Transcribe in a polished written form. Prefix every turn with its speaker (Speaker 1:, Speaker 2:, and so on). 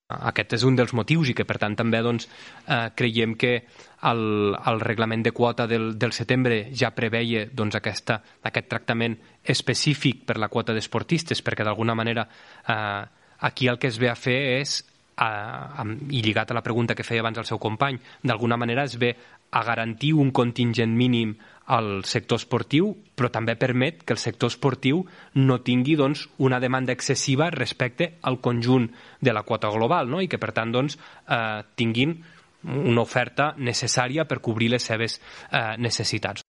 Speaker 1: Aquest és un dels motius i que, per tant, també creiem que el reglament de quota del setembre ja preveia aquest tractament específic per la quota d'esportistes, perquè d'alguna manera aquí el que es ve a fer és, i lligat a la pregunta que feia abans el seu company, d'alguna manera es ve a garantir un contingent mínim al sector esportiu, però també permet que el sector esportiu no tingui una demanda excessiva respecte al conjunt de la quota global, no? I que per tant tinguin una oferta necessària per cobrir les seves necessitats.